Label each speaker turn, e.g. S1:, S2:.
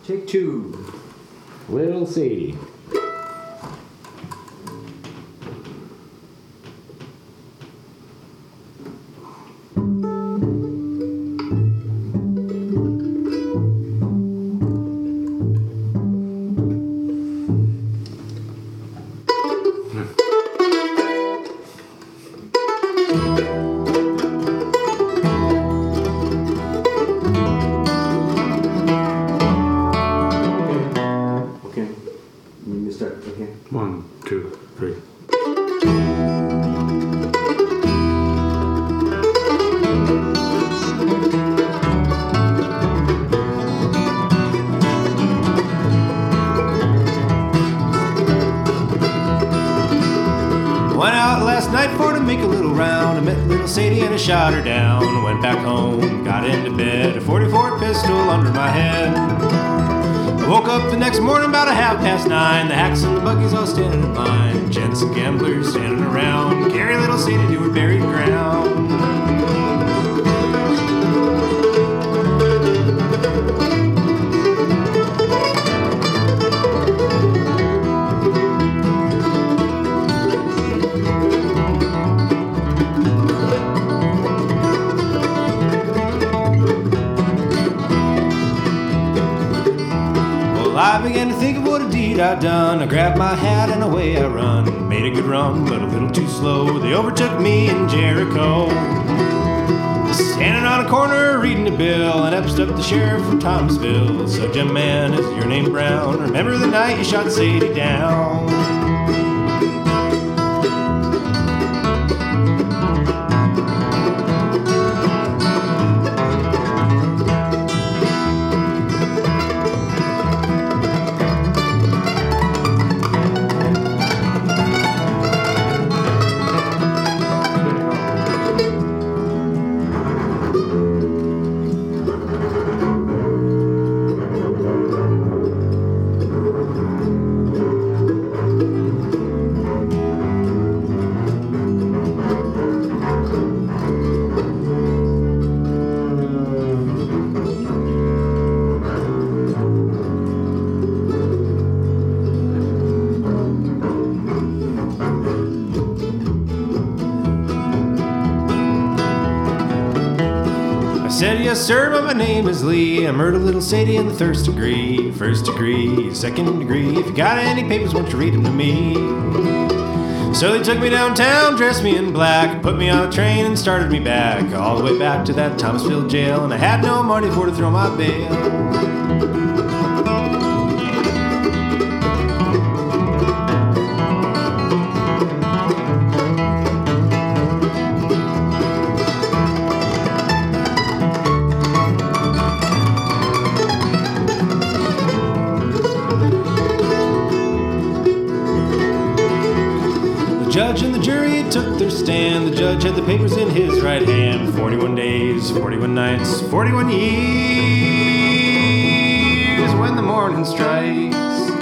S1: Take two.
S2: Little Sadie.
S3: Shot her down, went back home, got into bed, a 44 pistol under my head. I woke up the next morning about 9:30. The hacks and the buggies all standing in line. Gents and gamblers standing around. Carry little Sadie to her buried ground. I began to think of what a deed I'd done. I grabbed my hat and away I run. Made a good run, but a little too slow. They overtook me in Jericho. Standing on a corner reading a bill, and up stepped the sheriff from Thomasville. So, young man, is your name Brown? Remember the night you shot Sadie down? Yes, sir, but my name is Lee. I murdered little Sadie in the first degree. First degree, second degree. If you got any papers, won't you read them to me? So they took me downtown, dressed me in black, put me on a train and started me back, all the way back to that Thomasville jail, and I had no money for to throw my bail. Judge and the jury took their stand. The judge had the papers in his right hand. 41 days, 41 nights, 41 years when the morning strikes.